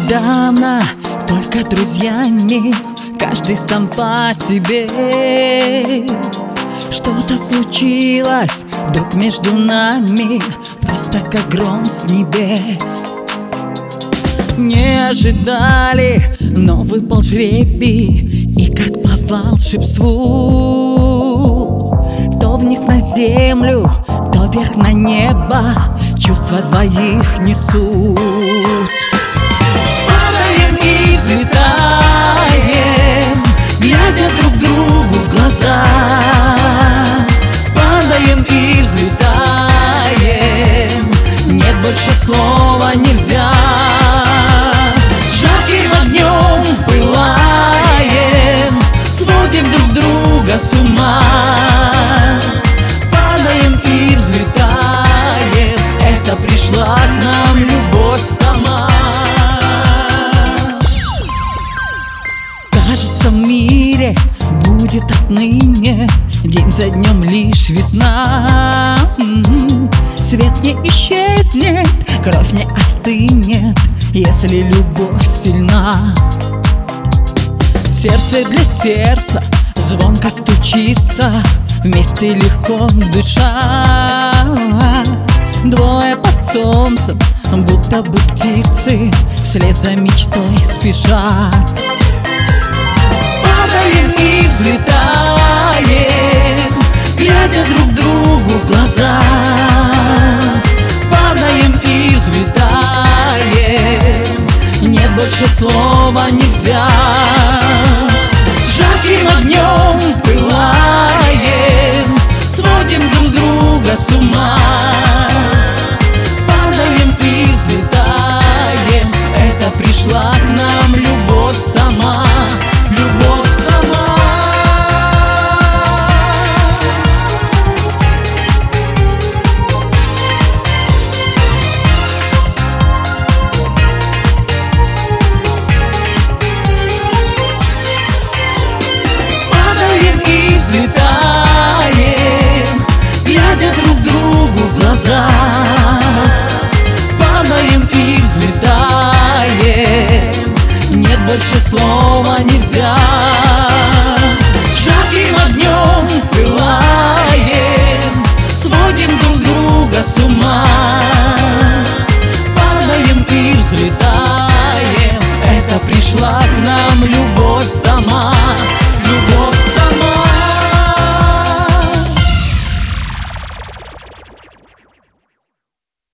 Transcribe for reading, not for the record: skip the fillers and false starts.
недавно только друзьями, каждый сам по себе. Что-то случилось вдруг между нами, просто как гром с небес. Не ожидали, но выпал жребий, и как по волшебству то вниз на землю, то вверх на небо чувства двоих несут. Падаем и взлетаем, глядя друг другу в глаза. Падаем и взлетаем, нет больше слова нельзя. Жарким огнем пылаем, сводим друг друга с ума. Падаем и взлетаем, это пришла к нам любовь сама. Кажется, в мире будет отныне день за днем лишь весна. Свет не исчезнет, кровь не остынет, если любовь сильна. Сердце для сердца звонко стучится, вместе легко дышать. Двое под солнцем, будто бы птицы, вслед за мечтой спешат. Падаем и взлетаем, глядя друг другу в глаза. Падаем и взлетаем, нет больше слова нельзя. Жарким огнем пылаем, сводим друг друга с ума. Падаем и взлетаем, это пришла к нам любовь сама. Любовь сама. Падаем и взлетаем, глядя друг другу в глаза. Падаем и взлетаем, нет больше слова нельзя. Жарким огнем пылаем, сводим друг друга с ума. Падаем и взлетаем.